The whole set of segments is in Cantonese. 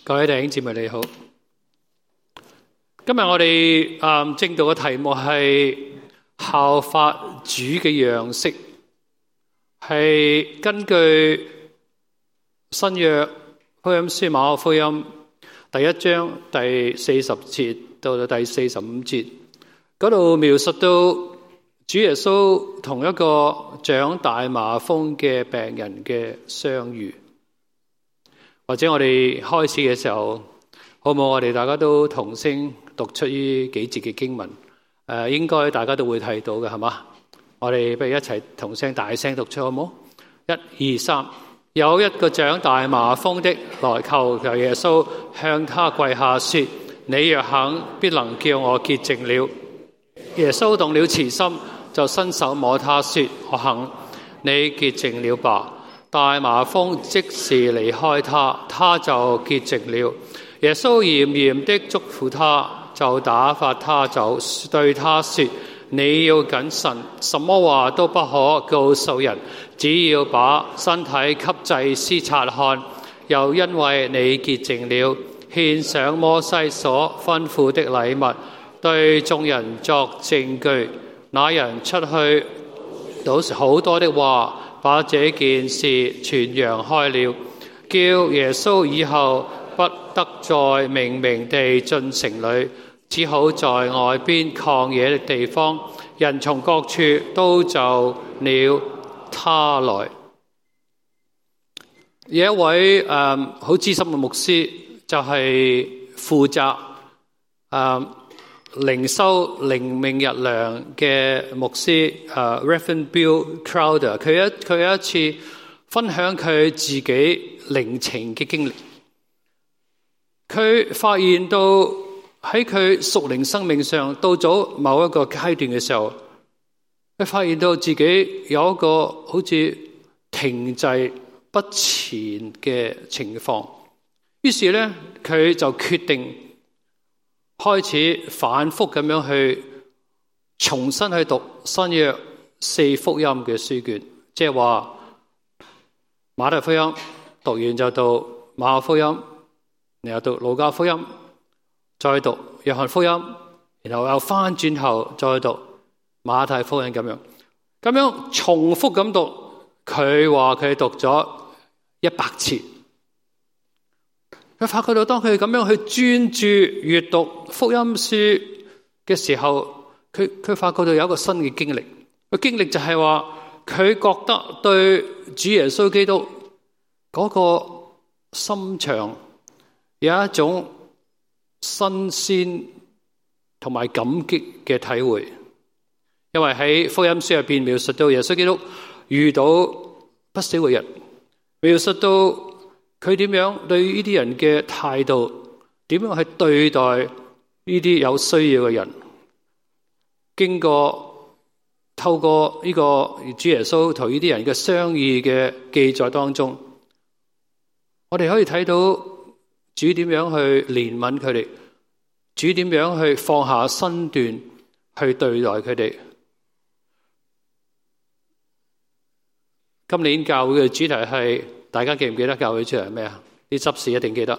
各位弟兄姊妹你好，今日我哋正道嘅題目係效法主嘅樣式，係根據新約福音書馬可福音第1章第40節到第45節嗰度描述到主耶穌同一個長大麻風嘅病人嘅相遇。或者我哋開始嘅時候，好唔好？我哋大家都同聲讀出呢幾節嘅經文。應該大家都會睇到嘅，係嘛？我哋不如一齊同聲大聲讀出，好唔好？1、2、3。有一個長大麻風的來求耶穌，向他跪下說：你若肯，必能叫我潔淨了。耶穌動了慈心，就伸手摸他說：我肯，你潔淨了吧。大麻風即時離開他，他就潔淨了。耶穌嚴嚴的囑咐他，就打發他走，對他說：你要謹慎，什麼話都不可告訴人，只要把身體給祭司察看。又因為你潔淨了，獻上摩西所吩咐的禮物，對眾人作證據。那人出去倒好多的話，把這件事傳揚開了，叫耶穌以後不得再明明地進城裏，只好在外邊曠野的地方，人從各處都就了他來。有一位好資深嘅牧師，就係負責靈修靈命日糧嘅牧師Reverend Bill Crowder， 佢有一次分享佢自己靈情嘅經歷。佢發現到喺佢屬靈生命上到咗某一個階段嘅時候，佢發現到自己有一個好似停滯不前嘅情況。於是咧，佢就決定開始反覆咁樣去重新去讀新約4福音嘅書卷，即係話馬太福音讀完就讀馬可福音，然後讀路加福音，再讀約翰福音，然後又翻轉頭再讀馬太福音，咁樣重複咁讀。佢話佢讀咗100次。佢發覺到當佢咁樣去專注閱讀福音書嘅時候，佢發覺到有一個新嘅經歷。個經歷就係話，佢覺得對主耶穌基督嗰個心腸有一種新鮮同埋感激嘅體會。因為喺福音書入邊描述到耶穌基督遇到不少嘅人，描述到佢點樣對呢啲人嘅態度，點樣去對待呢啲有需要嘅人。透過呢個主耶穌同呢啲人嘅相遇嘅記載當中，我哋可以睇到主點樣去憐憫佢哋，主點樣去放下身段去對待佢哋。今年教會嘅主題係，大家記唔記得教會主題係咩啊？啲執事一定記得，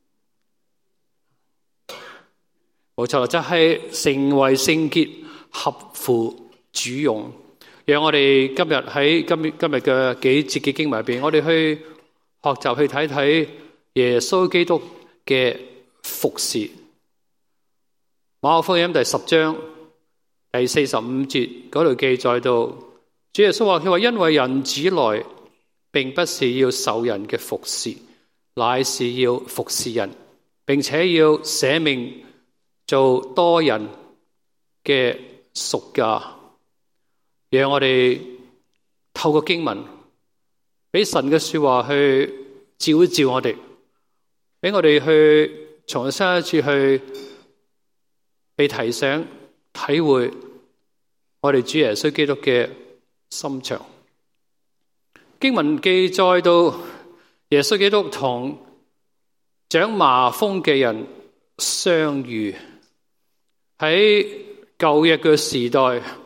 冇錯，就係成為聖潔，合乎主用。讓我哋今日喺今日嘅幾節嘅經文入邊，我哋去學習去睇睇耶穌基督嘅服侍。馬可福音第10章第45節嗰度記載到，主耶穌話：佢話因為人子來，並不是要受人嘅服侍，乃是要服侍人，並且要捨命做多人嘅贖價。讓我哋透過經文，俾神嘅說話去照一照我哋，俾我哋去重新一次去被提醒、體會我哋主耶穌基督嘅心腸。經文記載到耶穌基督同長麻風嘅人相遇。喺舊約嘅時代，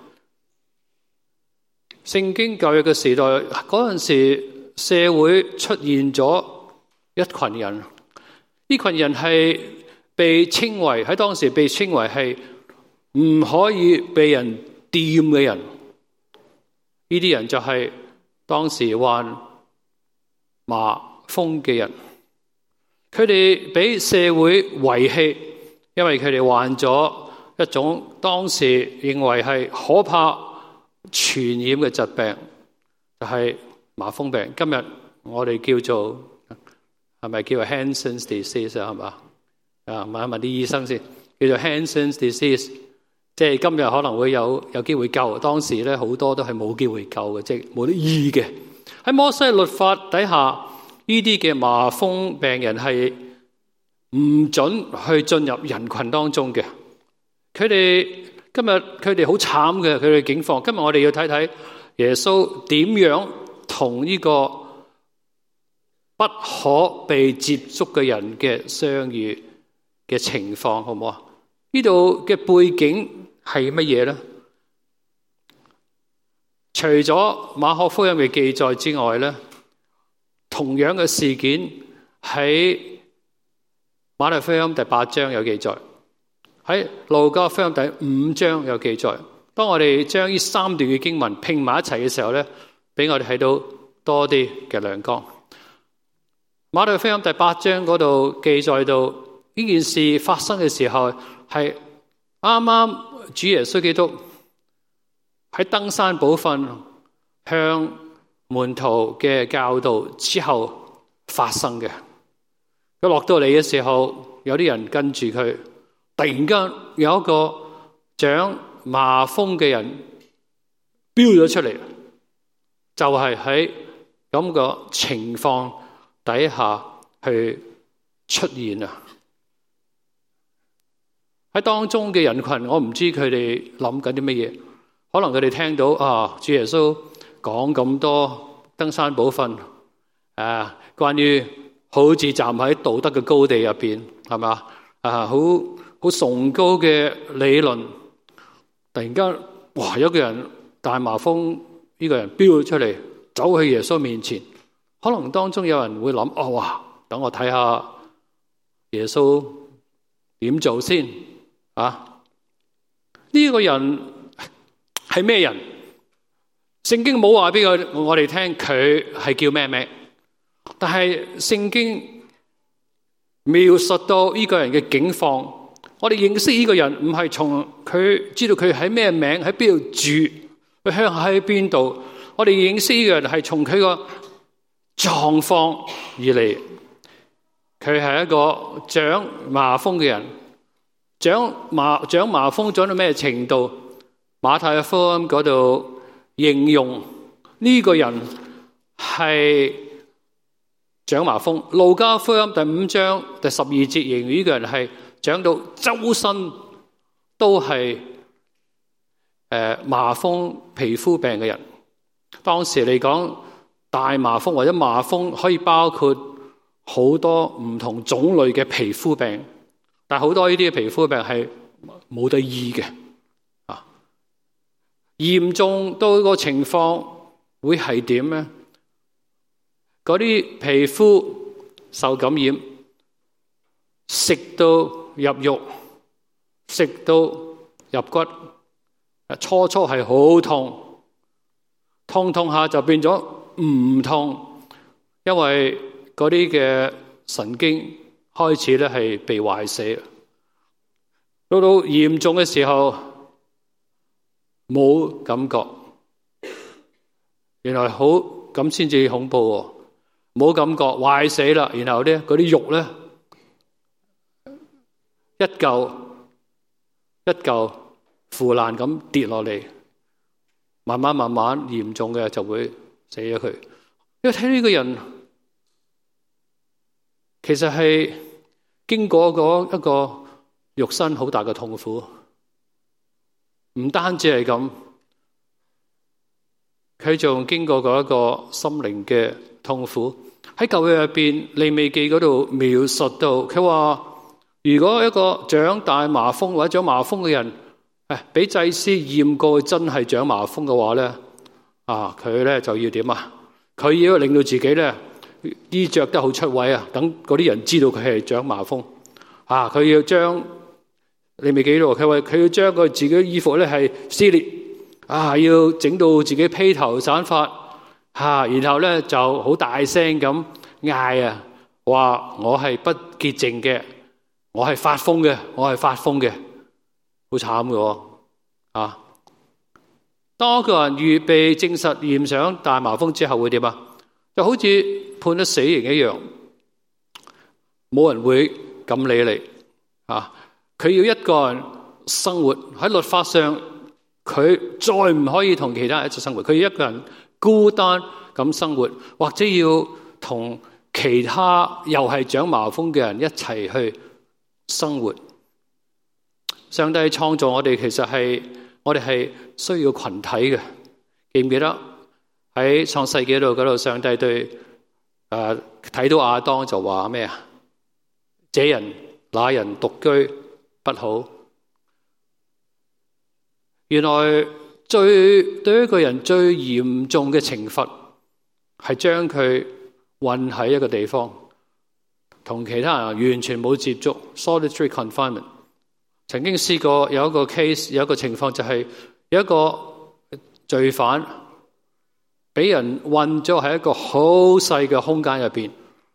聖經舊約嘅時代嗰陣時，社會出現咗一群人， 呢群人係被稱為喺當時被稱為係唔可以被人掂嘅人。呢啲人就係當時患麻風嘅人，佢哋俾社會遺棄，因為佢哋患咗一種當時認為係可怕傳染嘅疾病，就係麻風病。今日我哋叫做係咪叫做 Hansen's disease 啊？係嘛？問一問啲醫生先，叫做 Hansen's disease。即係今日可能會有機會救，當時咧好多都係冇機會救嘅，即係冇得醫嘅。喺摩西律法底下，呢啲嘅麻風病人係唔准去進入人群當中嘅。佢哋今日佢哋好慘嘅，佢哋境況。今日我哋要睇睇耶穌點樣同呢個不可被接觸嘅人嘅相遇嘅情況，好唔好啊？呢度嘅背景係乜嘢呢？除咗馬可福音嘅記載之外呢，同樣嘅事件喺馬太福音第8章有記載，喺路加福音第5章有記載。當我哋將呢3段嘅經文拼埋一齊嘅時候呢，俾我哋睇到多啲嘅亮光。馬太福音第8章嗰度記載到呢件事發生嘅時候，係啱啱主耶穌基督喺登山寶訓向門徒嘅教導之後發生嘅。佢落到嚟嘅時候，有啲人跟住佢，突然間有一個長麻風嘅人飆咗出嚟，就係喺咁個情況底下去出現啊！喺當中嘅人群，我唔知佢哋諗緊啲乜嘢。可能佢哋聽到主耶穌講咁多登山寶訓，關於好似站喺道德嘅高地入邊，係嘛？好崇高嘅理論，突然間，哇！有個人大麻風，呢個人飆咗出嚟，走去耶穌面前。可能當中有人會諗，哇！等我睇下耶穌點做先。呢個人係咩人？聖經冇話俾我哋聽佢係叫咩名，但係聖經描述到呢個人嘅境況。我哋認識呢個人唔係從佢知道佢喺咩名，喺邊度住，佢鄉下喺邊度。我哋認識呢個人係從佢個狀況而嚟。佢係一個長麻風嘅人。長麻風長到咩程度？馬太福音嗰度形容呢個人係長麻風。路加福音第5章第12節形容呢個人係長到周身都係麻風皮膚病嘅人。當時嚟講，大麻風或者麻風可以包括好多唔同種類嘅皮膚病。但好多呢啲皮膚病係冇得醫嘅，嚴重到個情況會係點呢？嗰啲皮膚受感染，食到入肉，食到入骨，初係好痛，痛下就變咗唔痛，因為嗰啲嘅神經開始咧係被壞死，到嚴重嘅時候冇感覺，原來好咁先至恐怖喎，冇感覺壞死啦，然後咧嗰啲肉咧一嚿一嚿腐爛咁跌落嚟，慢慢嚴重嘅就會死咗佢。因為睇呢個人其實係經過一個肉身好大嘅痛苦，唔單止係咁，佢仲經過一個心靈嘅痛苦。喺舊約入邊，利未記嗰度描述到，佢話如果一個長大麻風或者長麻風嘅人，俾祭司驗過真係長麻風嘅話咧，佢咧就要點啊？佢要令到自己咧衣着得好出位啊，等嗰啲人知道佢係長麻風啊。佢要將你未記到，佢話佢要將佢自己衣服咧係撕裂啊，要整到自己披頭散髮啊，然後咧就好大聲咁嗌啊，話我係不潔淨嘅，我係發瘋嘅，我係發瘋嘅，好慘嘅啊！當一個人被證實驗上大麻風之後會點啊？就好似判咗死刑一樣，冇人會咁理你啊！佢要一個人生活喺律法上，佢再唔可以同其他人一齊生活，佢要一個人孤單咁生活，或者要同其他又係長麻風嘅人一齊去生活。上帝創造我哋，其實係我哋係需要群體嘅。記唔記得喺創世紀嗰度，上帝對睇到亞當就話咩啊？這人那人獨居不好。原來對一個人最嚴重嘅懲罰係將佢困喺一個地方，同其他人完全冇接觸 ，solitary confinement。曾經試過有一個 case， 有一個情況就係有一個罪犯俾人困咗喺一個好細嘅空間入邊，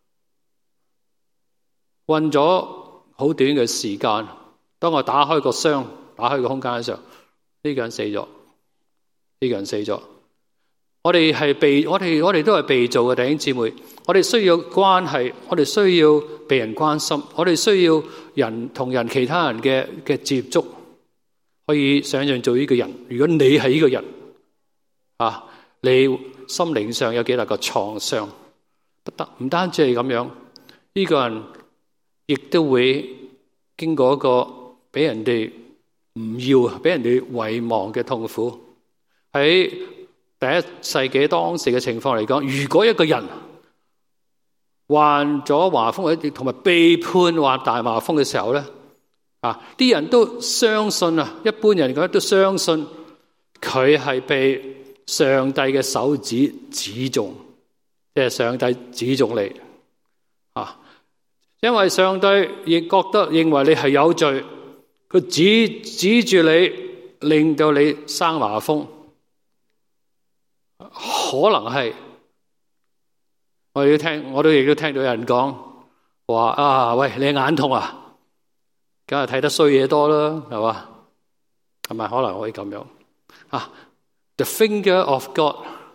困咗好短嘅時間。當我打開個箱，打開個空間嘅時候，呢個人死咗，呢個人死咗。我哋都係被造嘅弟兄姊妹，我哋需要關係，我哋需要被人關心，我哋需要人同其他人嘅接觸。可以想象做呢個人，如果你係呢個人啊，你心靈上有幾大個創傷？唔單止係咁樣，呢個人亦都會經過一個俾人哋唔要、俾人哋遺忘嘅痛苦。喺第一世紀當時嘅情況嚟講，如果一個人患咗麻風同埋被判患大麻風嘅時候咧，啲人都相信啊，一般人都相信佢係被上帝嘅手指中，即係上帝指中你啊，因為上帝亦認為你係有罪，佢指住你，令到你生麻風。可能係我都亦都聽到有人講話啊，喂，你眼痛啊，梗係睇得衰嘢多啦，係嘛？係咪可能可以咁樣啊 ？The finger of God，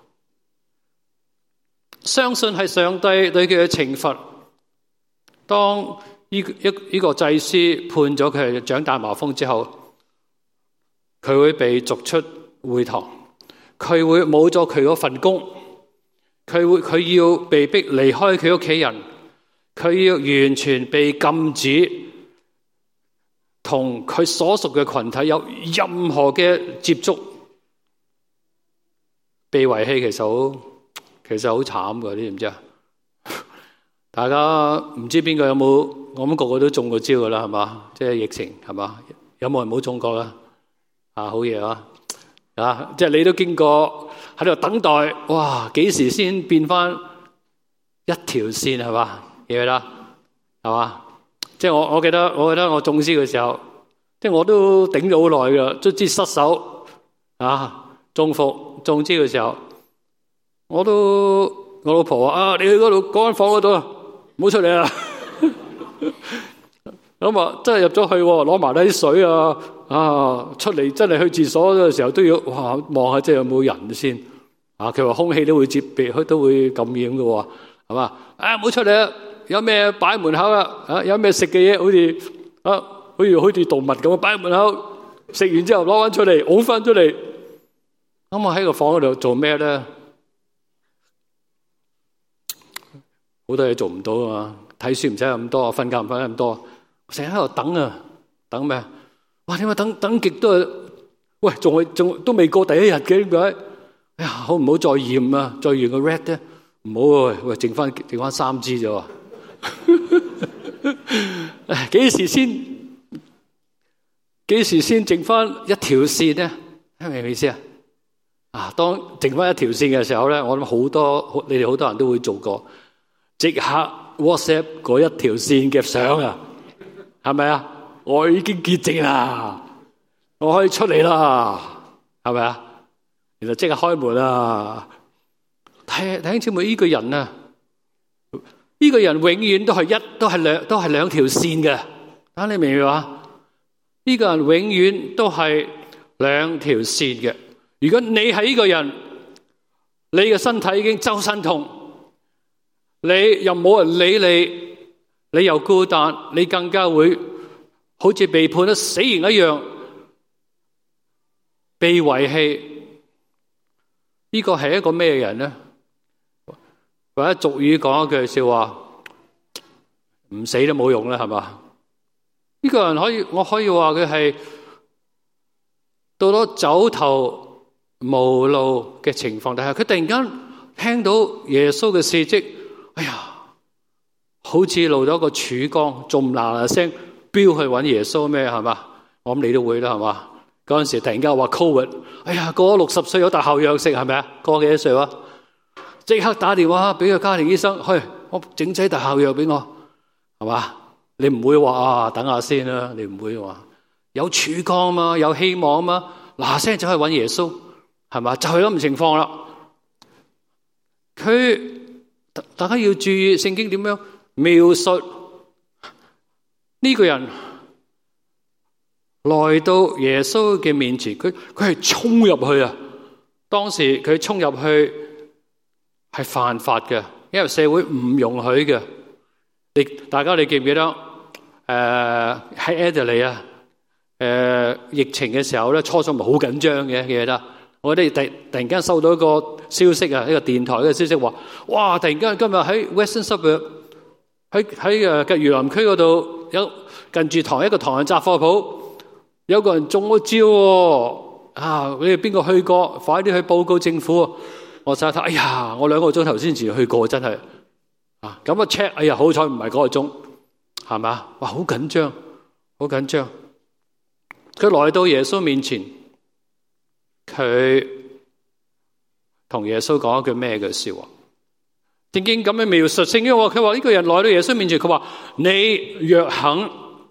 相信係上帝對佢嘅懲罰。當呢個祭司判咗佢係長大麻風之後，佢會被逐出會堂。佢會冇咗佢嗰份工，佢要被逼離開佢屋企人，佢要完全被禁止同佢所屬嘅群體有任何嘅接觸，被遺棄其實好慘㗎，你知唔知啊？大家唔知邊個有冇？我諗個個都中過招㗎啦，係嘛？即係疫情係嘛？有冇人冇中過啦？好嘢啊！即係你都經過喺度等待，哇！幾時先變翻一條線係嘛？記唔記得？係嘛？即係我記得我中招嘅時候，即係我都頂咗好耐噶，卒之失手中伏中招嘅時候，我老婆話你去嗰度嗰間房嗰度，唔好出嚟啊！咁啊，真係入咗去，攞埋啲水出嚟真係去廁所嘅時候都要望下，即係有冇人先佢話空氣都會都會感染嘅，係嘛？唔好出嚟啊！有咩擺喺門口啊？有咩食嘅嘢，好似動物咁擺喺門口，食完之後攞翻出嚟，拱翻出嚟。咁我喺個房嗰度做咩咧？好多嘢做唔到啊嘛！睇書唔使咁多，瞓覺唔瞓咁多，成日喺度等啊，等咩？哇！點解等極都係？喂，仲都未過第一日嘅，點解？哎呀，好唔好再驗啊？再驗個 red 咧？唔好啊！喂，剩翻3支啫喎。幾時先剩翻一條線咧？明唔明意思啊？當剩翻一條線嘅時候咧，我諗你哋好多人都會做過。 即刻 WhatsApp 嗰一條線嘅相啊，係咪啊？我已經潔淨啦，我可以出嚟啦，係咪啊？然後即刻開門啦。弟兄姊妹，呢個人啊，呢個人永遠都係兩條線嘅。啊，你明唔明啊？呢個人永遠都係兩條線嘅。如果你係呢個人，你嘅身體已經周身痛，你又冇人理你，你又孤單，你更加會好似被判咗死刑一樣被遺棄。呢個係一個咩人呢？或者俗語講一句笑話，唔死都冇用啦，係嘛？呢個人我可以話佢係到咗走投無路嘅情況底下，佢突然間聽到耶穌嘅事蹟，哎呀，好似露咗個曙光，仲嗱嗱聲飆去揾耶穌咩？係嘛？我諗你都會啦，係嘛？嗰陣時突然間話 Covid， 哎呀，過咗60歲有大後藥食，係咪啊？過幾多歲啊？即刻打電話俾個家庭醫生，去我整劑特效藥俾我，係嘛？你唔會話等下先啦，你唔會話有曙光嘛，有希望嘛，嗱聲就去揾耶穌，係嘛？就係咁嘅情況啦。大家要注意聖經點樣描述呢個人來到耶穌嘅面前，佢係衝入去啊！當時佢衝入去係犯法嘅，因為社會唔容許嘅。大家你記唔記得？喺 Adelaide 啊，疫情嘅時候咧，初初咪好緊張嘅，記得？我哋突然間收到一個消息啊，一個電台嘅消息話，哇！突然間今日喺 Western Suburb 喺嘅裕林區嗰度，有近住一個唐人雜貨鋪，有個人中咗招喎！啊，你哋邊個去過？快啲去報告政府！我睇睇，哎呀，我2個鐘頭先至去過，真係啊！咁啊 check， 哎呀，好彩唔係嗰個鐘，係咪？哇，好緊張，好緊張！佢來到耶穌面前，佢同耶穌講一句咩嘅笑話？聖經咁樣描述聖經話，佢話呢個人來到耶穌面前，佢話：你若肯，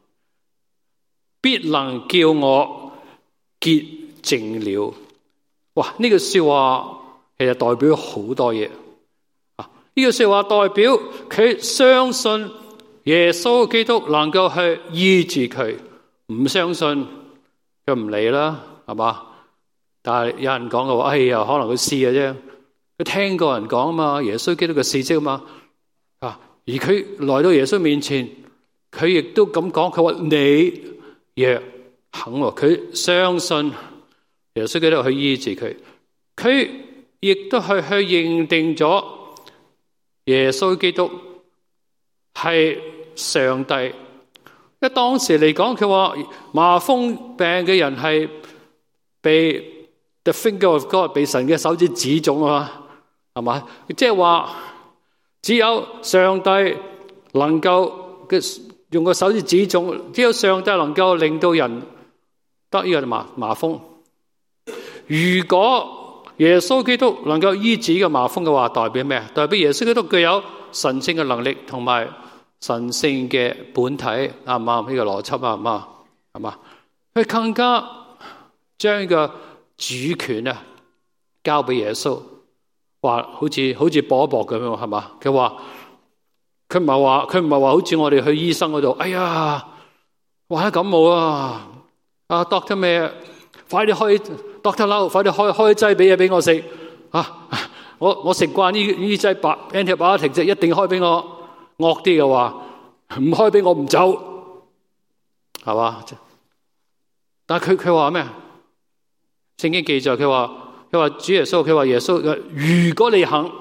必能叫我潔淨了。哇！呢個笑話其實代表好多嘢啊！呢個笑話代表佢相信耶穌基督能夠去醫治佢，唔相信佢唔嚟啦，係嘛？但係有人講嘅話，哎呀，可能佢試嘅啫。佢聽過人講啊嘛，耶穌基督嘅事蹟啊嘛，啊！而佢來到耶穌面前，佢亦都咁講，佢話你若肯，佢相信耶穌基督去醫治佢，佢亦都去認定咗耶穌基督係上帝。因為當時嚟講，佢話麻風病嘅人係被 The finger of God 被神嘅手指指中啊，係嘛？即係話只有上帝能夠用個手指指中，只有上帝能夠令到人得呢個麻風。如果耶穌基督能夠醫治呢個麻風嘅話，代表咩？代表耶穌基督具有神聖嘅能力同埋神聖嘅本體，啱唔啱？呢個邏輯啱唔啱？係嘛？佢更加將呢個主權啊交俾耶穌，話好似搏一搏咁樣，係嘛？佢話佢唔係話好似我哋去醫生嗰度，哎呀，患咗感冒啊，Doctor 咩？快啲開 Doctor Lau， 快啲開劑俾嘢俾我食啊！我食慣呢劑antibiotic，即係一定開俾我。惡啲嘅話，唔開俾我唔走，係嘛？但係佢話咩？聖經記載佢話主耶穌，佢話耶穌，如果你肯，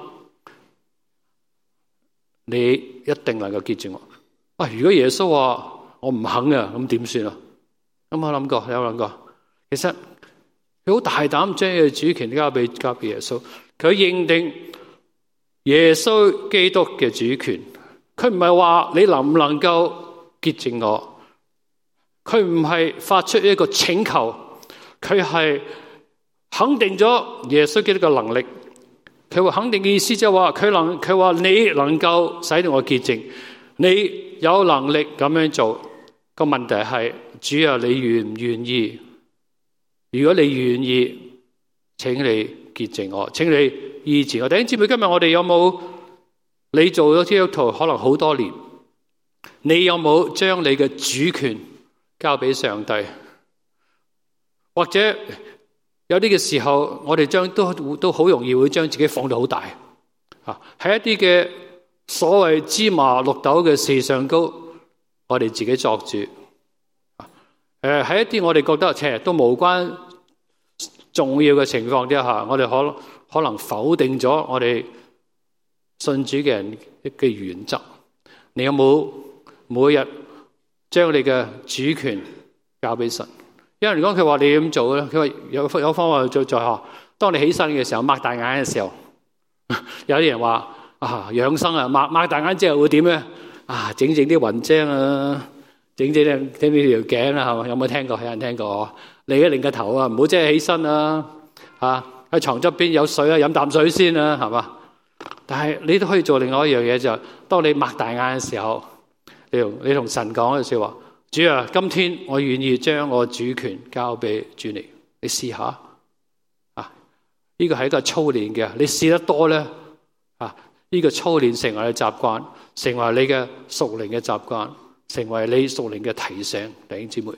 你一定能夠潔淨我。啊！如果耶穌話我唔肯啊，咁點算啊？有冇諗過？其實佢好大膽將呢個主權交俾耶穌，佢認定耶穌基督嘅主權。佢唔係話你能唔能夠潔淨我，佢唔係發出一個請求，佢係肯定咗耶穌基督嘅能力， 佢話肯定嘅意思就係話佢話你能夠使到我潔淨，你有能力咁樣做。個問題係，主啊，你願唔願意？如果你願意，請你潔淨我，請你醫治我。弟兄姊妹，今日我哋有冇？你做咗基督徒可能好多年，你有冇將你嘅主權交俾上帝？或者有啲嘅時候，我哋都好容易會將自己放到好大啊！喺一啲嘅所謂芝麻綠豆嘅事上高，我哋自己作主。喺一啲我哋覺得其實都無關重要嘅情況之下，我哋可能否定咗我哋信主嘅人嘅原則。你有冇每日將你嘅主權交俾神？因為如果佢話你咁做咧，佢話有方法做在下。當你起身嘅時候，擘大眼嘅時候，有啲人話養生啊，擘大眼之後會點咧？整啲雲章啊，整條頸啊，係嘛？有冇聽過？有人聽過？你一擰個頭啊，唔好即係起身啊！喺床側邊有水啊，飲啖水先啊，係嘛？但係你都可以做另外一樣嘢，就係當你擘大眼嘅時候，你同神講嘅說話：主啊，今天我願意將我主權交俾主你。你試下呢個係一個操練嘅。你試得多咧，呢個操練成為你習慣，成為你嘅屬靈嘅習慣，成為你屬靈嘅提醒。弟兄姊妹，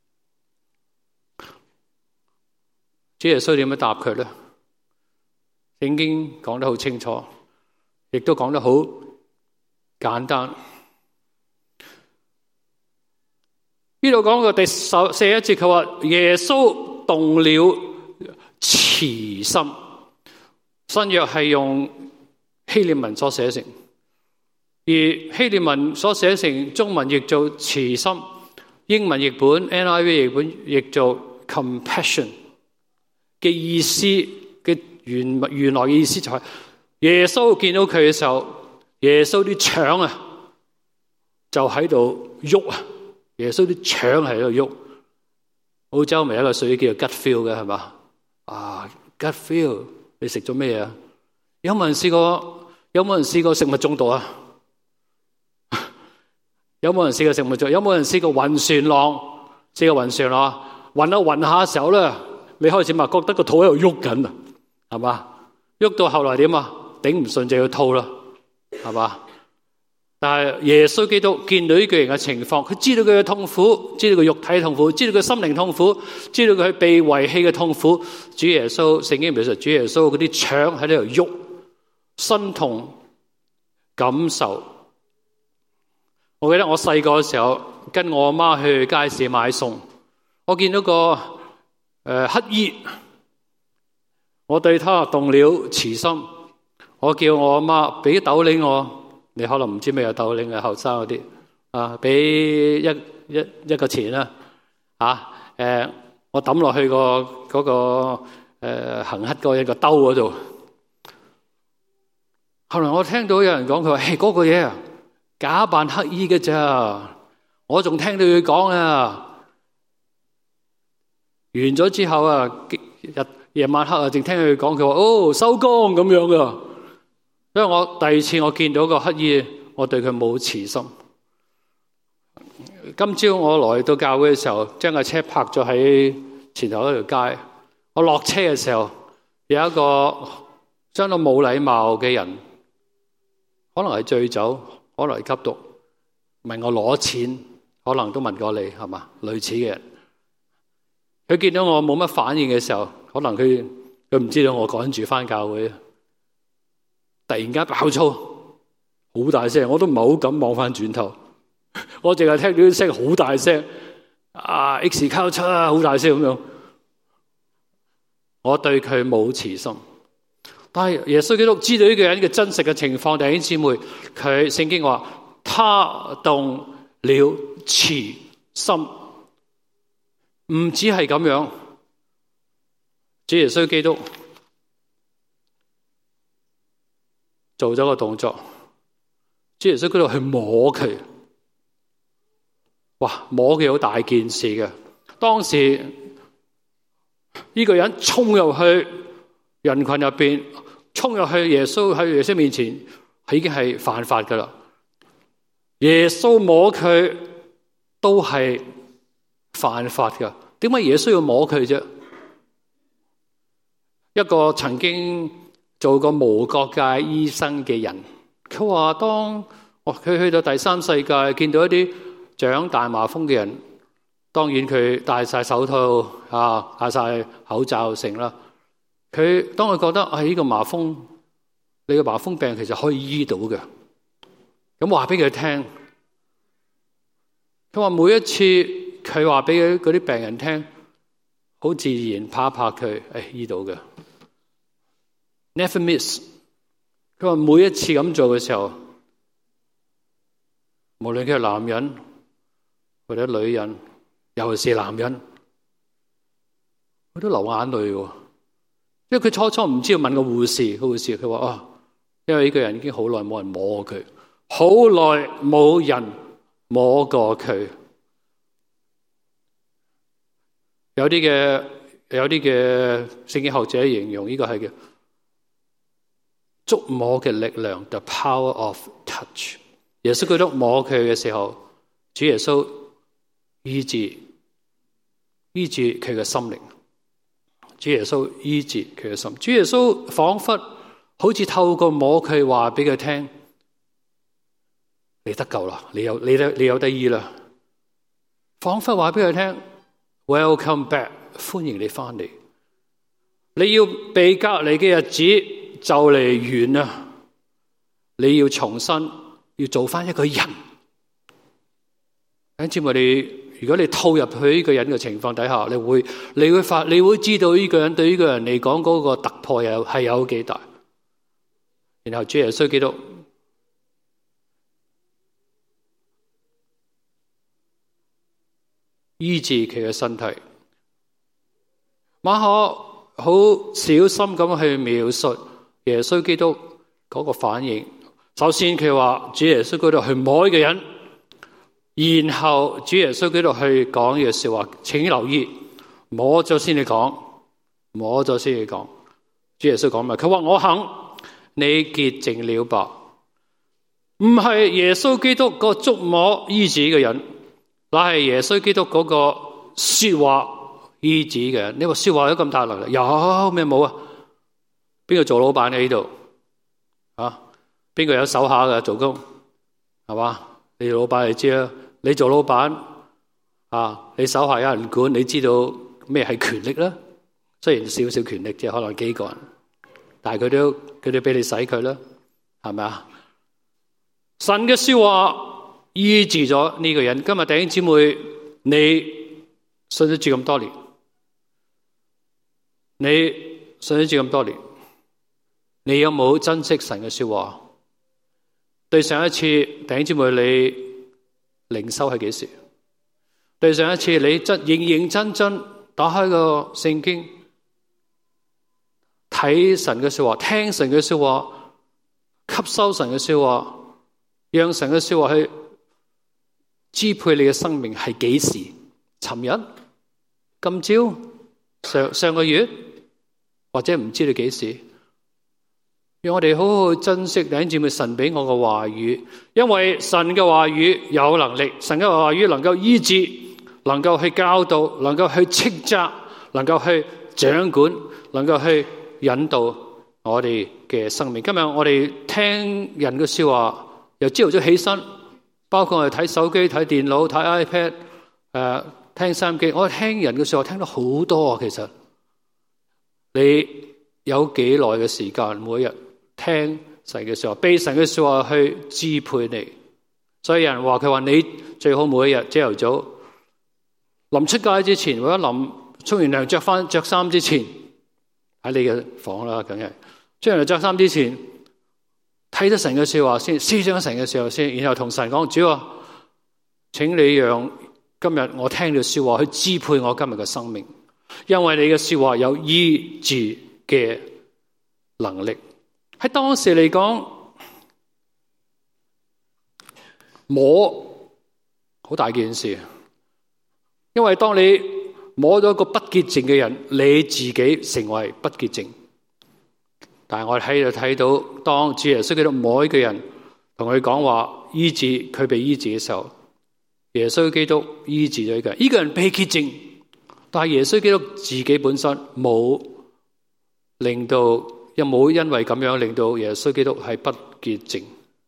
主耶穌點樣答佢咧？聖經講得好清楚，亦都講得好簡單。呢度講個第41節，佢話耶穌動了慈心。新約係用希臘文所寫成，而希臘文所寫成中文譯做慈心，英文譯本 NIV 譯本譯做 compassion 嘅意思嘅原來嘅意思就係耶穌見到佢嘅時候，耶穌啲腸啊就喺度喐啊！耶穌啲腸喺度喐。澳洲咪有一個水叫做 gut feel 嘅係嘛？gut feel， 你食咗咩啊？有冇人試過食物中毒啊？有冇人試過食物中毒？有冇人試過暈船浪？試過暈船浪，暈下嘅時候咧，你開始咪覺得個肚喺度喐緊啊，係嘛？喐到後來點啊？頂唔順就要吐啦，係嘛？但係耶穌基督見到呢個人嘅情況，佢知道佢嘅痛苦，知道佢肉體痛苦，知道佢心靈痛苦，知道佢被遺棄嘅痛苦。主耶穌聖經描述主耶穌嗰啲腸喺度喐，身同感受。我記得我細個嘅時候，跟我阿媽去街市買餸，我見到個乞兒，我對他動了慈心，我叫我阿媽俾豆零我。你可能唔知咩有豆零嘅後生嗰啲俾一個錢啦，我抌落去嗰個行乞嗰一個兜嗰度。後來我聽到有人講，佢話：嗰個嘢假扮乞衣嘅咋？我仲聽到佢講啊，完咗之後夜晚黑淨聽佢講，佢話收工咁樣噶。因為我第二次我見到個乞兒，我對佢冇慈心。今朝我來到教會嘅時候，將架車泊咗喺前頭嗰條街。我落車嘅時候，有一個相當冇禮貌嘅人，可能係醉酒，可能係吸毒，問我攞錢，可能都問過你係嘛？類似嘅人，佢見到我冇乜反應嘅時候，可能佢唔知道我趕住返教會。突然間爆粗，好大聲，我都唔係好敢望翻轉頭，我淨係聽到啲聲好大聲，X 交叉啊，好大聲咁樣。我對佢冇慈心，但係耶穌基督知道呢個人嘅真實嘅情況。弟兄姊妹，佢聖經話，他動了慈心，唔止係咁樣，主耶穌基督做咗個動作，主耶穌基督去摸佢，哇！摸佢好大件事嘅。當時呢個人衝入去人群入邊， 衝入去耶穌面前，已經係犯法噶啦。耶穌摸佢都係犯法噶，點解耶穌要摸佢啫？一個曾經做過無國界醫生嘅人，佢話當佢去到第三世界，見到一啲長大麻風嘅人，當然佢戴晒手套戴晒口罩成啦。當佢覺得呢個麻風，你個麻風病其實可以醫到嘅，咁話俾佢聽。佢話每一次佢話俾嗰啲病人聽，好自然拍一拍佢，醫到嘅。Never miss。佢話每一次咁做嘅時候，無論佢係男人或者女人，尤其是男人，佢都流眼淚喎。因為佢初唔知道，問個護士，佢話因為呢個人已經好耐冇人摸過佢，好耐冇人摸過佢。有啲嘅聖經學者形容呢個係嘅觸摸嘅力量 ，the power of touch。耶穌基督摸佢嘅時候，主耶穌醫治佢嘅心靈。主耶穌醫治佢嘅心，主耶穌仿佛好似透過摸佢話俾佢聽，你得救啦，你有得醫啦。仿佛話俾佢聽 ，Welcome back， 歡迎你翻嚟。你要被隔離嘅日子就嚟完啦，你要重新要做翻一個人。弟兄姊妹，如果你套入去呢個人嘅情況底下，你會知道呢個人對呢個人嚟講嗰個突破係有幾大。然後主耶穌基督醫治佢嘅身體。馬可好小心咁去描述耶穌基督嗰個反應。首先佢話主耶穌基督去摸呢個人。然後主耶穌基督去講呢個說話，請留意，摸咗先你講，摸咗先你講。主耶穌講咩？佢話我肯，你潔淨了吧。唔係耶穌基督個觸摸醫治嘅人，乃係耶穌基督嗰個說話醫治嘅人。你話說話有咁大能力，有咩冇啊？邊個做老闆喺呢度？邊個有手下嘅做工？係嘛？你老闆你知啦。你做老闆你手下有人管，你知道咩係權力啦？雖然少少權力，即係可能幾個人，但係佢都俾你使佢啦，係咪啊？神嘅說話醫治咗呢個人。今日弟兄姊妹，你信咗主咁多年，你有冇珍惜神嘅說話？對上一次弟兄姊妹你靈修係幾時？對上一次你認真打開個聖經，睇神嘅說話，聽神嘅說話，吸收神嘅說話，讓神嘅說話去支配你嘅生命係幾時？尋日、今朝、上個月，或者唔知道幾時？讓我哋好好珍惜弟兄姊妹神俾我嘅話語，因為神嘅話語有能力，神嘅話語能夠醫治，能夠去教導，能夠去斥責，能夠去掌管，能夠去引導我哋嘅生命。今日我哋聽人嘅說話，由朝頭早起身，包括我哋睇手機、睇電腦、睇 iPad，聽收音機，我哋聽人嘅說話聽得好多啊。其實你有幾耐嘅時間每日聽神嘅說話，被神嘅說話去支配你？所以有人話佢話你最好每一日朝頭早臨出街之前，或者臨沖完涼着衫之前，喺你嘅房啦，梗係沖完涼着衫之前睇得神嘅說話先，思想神嘅說話先，然後同神講：主啊，請你讓今日我聽到說話去支配我今日嘅生命，因為你嘅說話有醫治嘅能力。喺當時嚟講，摸好大件事，因為當你摸咗一個不潔淨嘅人，你自己成為不潔淨。 但係我哋喺度睇到，當主耶穌基督某一個人同佢講話醫治佢被醫治嘅時候，耶穌基督醫治咗一個人，呢個人被潔淨，但係耶穌基督自己本身冇令到，又冇因為咁樣令到耶穌基督係不潔淨。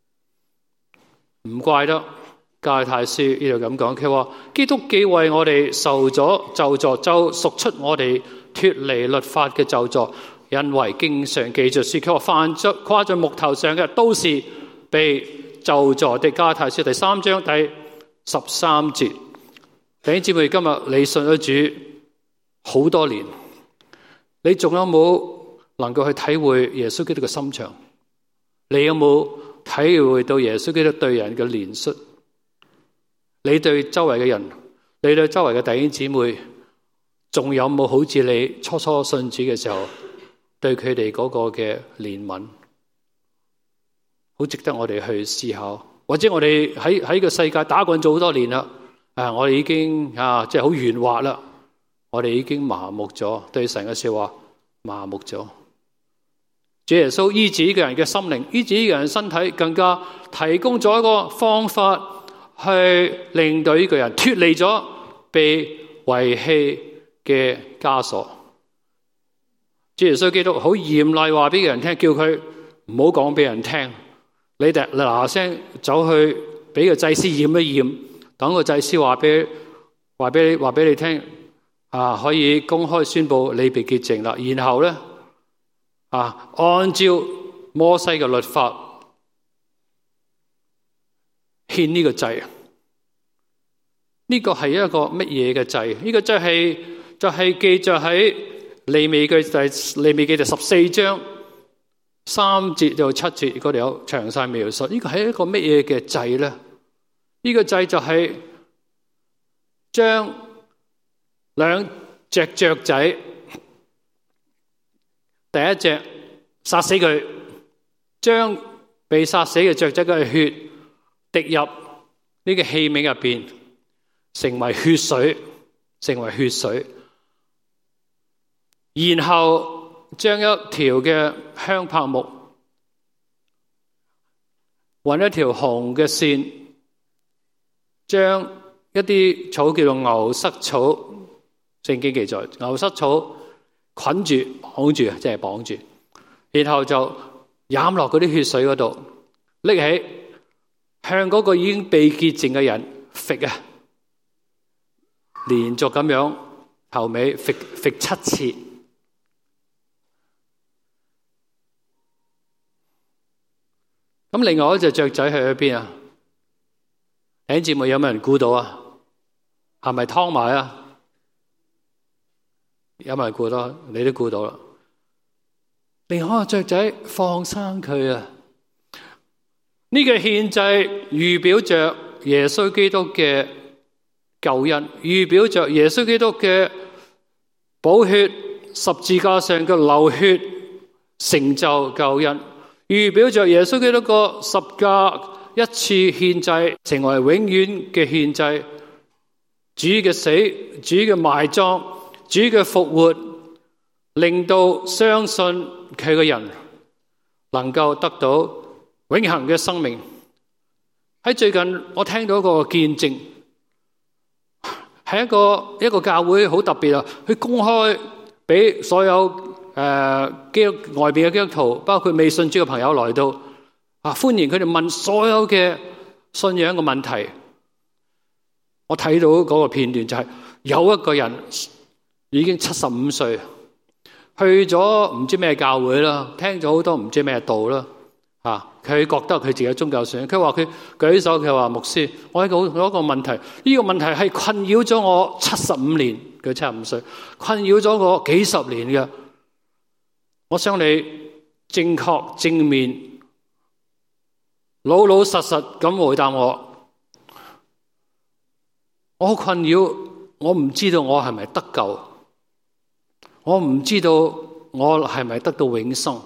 唔怪得加拉太書呢度咁講，佢話基督既為我哋受咗咒詛，就贖出我哋脫離律法嘅咒詛，因為經常記着說，佢話凡掛在木頭上嘅都是被咒詛的。加拉太書第3章第13節。弟兄姊妹，今日你信咗主好多年，你仲有冇能夠去體會耶穌基督嘅心腸？你有冇體會到耶穌基督對人嘅憐恤？你對周圍嘅人，你對周圍嘅弟兄姊妹，仲有冇好似你初初信主嘅時候對佢哋嗰個嘅憐憫？好值得我哋去思考。或者我哋喺個世界打滾咗好多年啦，我哋已經即係好圓滑啦，我哋已經麻木咗，對神嘅說話麻木咗。主耶穌醫治呢個人嘅心靈，醫治呢個人身體，更加提供咗一個方法去令到呢個人脫離咗被遺棄嘅枷鎖。主耶穌基督好嚴厲話俾人聽，叫佢唔好講俾人聽。你哋嗱聲走去俾個祭司驗一驗，等個祭司話俾你聽，可以公開宣布你被潔淨啦。然後咧，按照摩西嘅律法獻呢個祭。呢個係一個乜嘢嘅祭？呢個祭就係記載喺利未記第14章3節到7節嗰度有詳細描述。呢個係一個乜嘢嘅祭咧？呢個祭就係將兩隻雀仔，第一隻殺死佢，將被殺死嘅雀仔嘅血滴入呢個器皿入邊，成為血水，然後將一條嘅香柏木，搵一條紅嘅線，將一啲草叫做牛膝草，聖經記載牛膝草捆住綁住，即係綁住，然後就飲落嗰啲血水嗰度，拎起向嗰個已經被潔淨嘅人揈啊！連續咁樣頭尾揈7次。咁另外一隻雀仔去咗邊啊？弟兄姊妹有冇人估到啊？係咪湯埋啊？有冇人估到？你都估到啦。另外一個雀仔放生佢啊！呢個獻祭預表着耶穌基督嘅救恩，預表着耶穌基督嘅寶血，十字架上嘅流血成就救恩，預表着耶穌基督個十架一次獻祭成為永遠嘅獻祭，主嘅死，主嘅埋葬，主嘅復活，令到相信佢嘅人能夠得到永恆嘅生命。喺最近我聽到一個見證，係一個教會好特別啊！佢公開俾所有基督外邊嘅基督徒，包括未信主嘅朋友來到歡迎佢哋問所有嘅信仰嘅問題。我睇到嗰個片段就係有一個人已經75歲，去咗唔知咩教會啦，聽咗好多唔知咩道啦。佢覺得佢自己有宗教信仰，佢話佢舉手，佢話牧師，我有一個問題，呢個問題係困擾咗我75年，佢75歲，困擾咗我幾十年嘅。我想你正確正面老老實實咁回答我。我好困擾，我唔知道我係咪得救，我唔知道我係咪得到永生。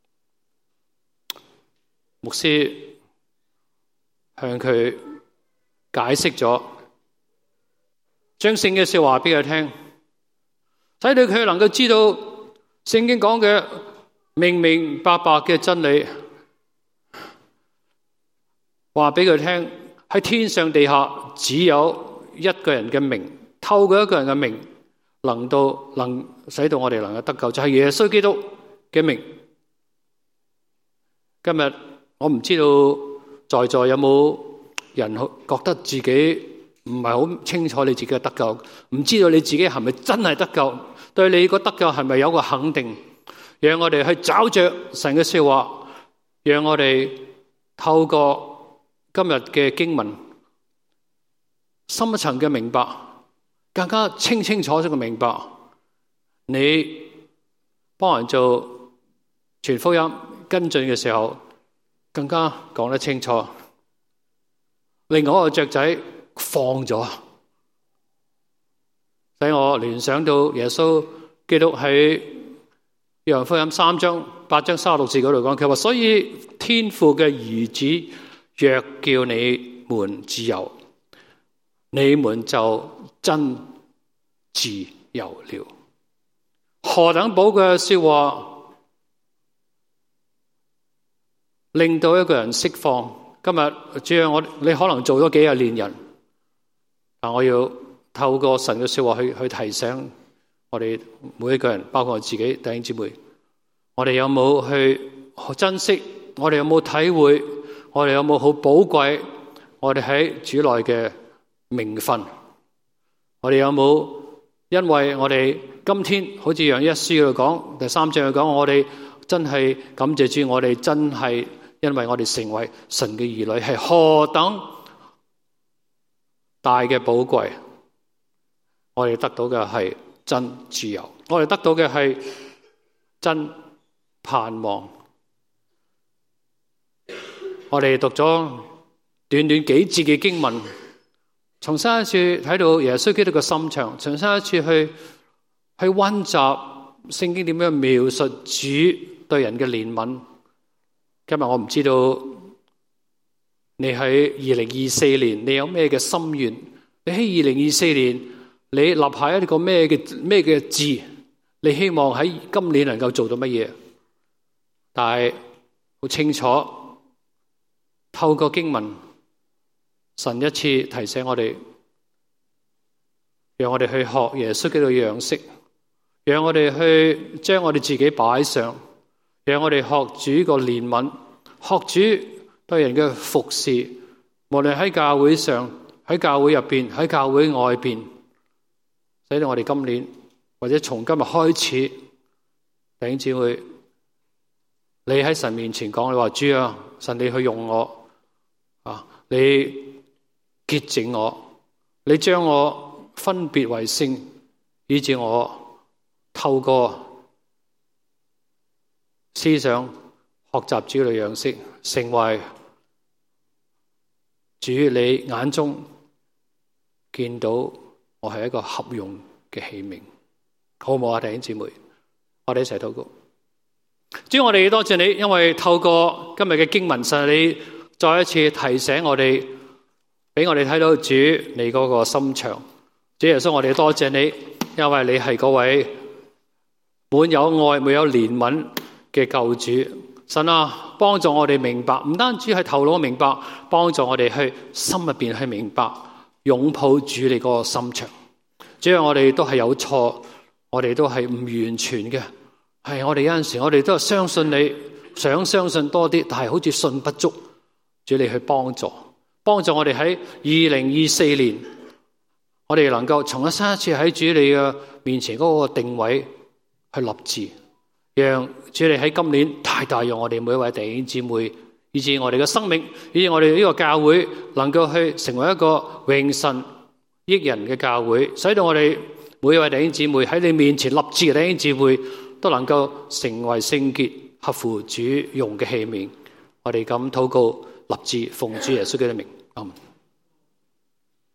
牧師向佢解釋咗，將聖經嘅說話俾佢聽，使到佢能夠知道聖經講嘅明明白白嘅真理，話俾佢聽，喺天上地下只有一個人嘅名，透過一個人嘅名，能使到我哋能夠得救，就係耶穌基督嘅名。今日我唔知道在座有冇人覺得自己唔係好清楚你自己嘅得救，唔知道你自己係咪真係得救，對你個得救係咪有個肯定？讓我哋去找着神嘅說話，讓我哋透過今日嘅經文，深一層嘅明白，更加清清楚楚嘅明白，你幫人做傳福音跟進嘅時候，更加講得清楚。另外一個雀仔放咗，使我聯想到耶穌基督喺約翰福音8章36節嗰度講，佢話：所以天父嘅兒子若叫你們自由，你們就真自由了。何等寶貴嘅說話，令到一個人釋放。今日主要你可能做咗幾廿年人，但我要透過神嘅說話去提醒我哋每一個人，包括我自己弟兄姊妹，我哋有冇去珍惜？我哋有冇體會？我哋有冇好寶貴？我哋喺主內嘅名分？我哋有冇因為我哋今天好似楊一書嗰度講第3章去講，我哋真係感謝主，我哋真係因為我哋成為神嘅兒女，係何等大嘅寶貴。我哋得到嘅係真自由，我哋得到嘅係真盼望。我哋讀咗短短幾節嘅經文，重新一次睇到耶穌基督嘅心腸，重新一次去溫習聖經點樣描述主對人嘅憐憫。今日我唔知道你喺2024年你有咩嘅心願，你喺2024年你立下一個咩嘅字，你希望喺今年能夠做到乜嘢？但係好清楚，透過經文，神一次提醒我哋，讓我哋去學耶穌基督嘅樣式，讓我哋去將我哋自己擺上，讓我哋學主個憐憫，學主對人嘅服侍，無論喺教會上、喺教會入邊、喺教會外邊，使到我哋今年或者從今日開始，弟兄姊妹，你喺神面前講，你話主啊，神你去用我啊，你潔淨我，你將我分別為聖，以致我透過思想學習主嘅樣式，成為主你眼中見到我係一個合用嘅器皿，好唔好啊？弟兄姊妹，我哋一齊禱告。主，我哋多謝你，因為透過今日嘅經文，神你再一次提醒我哋，俾我哋睇到主你嗰個心腸。主耶穌，我哋多謝你，因為你係嗰位滿有愛、滿有憐憫嘅救主。神啊，幫助我哋明白，唔單止係頭腦明白，幫助我哋去心入邊去明白，擁抱主你嗰個心腸。主要我哋都係有錯，我哋都係唔完全嘅。係我哋有陣時，我哋都係相信你，想相信多啲，但係好似信不足。主你去幫助我哋喺2024年，我哋能夠重新一次喺主你嘅面前嗰個定位去立志，讓主你喺今年大大用我哋每一位弟兄姊妹，以致我哋嘅生命，以致我哋呢個教會能夠去成為一個榮神益人嘅教會，使到我哋每一位弟兄姊妹喺你面前立志嘅弟兄姊妹都能夠成為聖潔合乎主用嘅器皿。我哋咁禱告立志，奉主耶穌基督的名，阿們。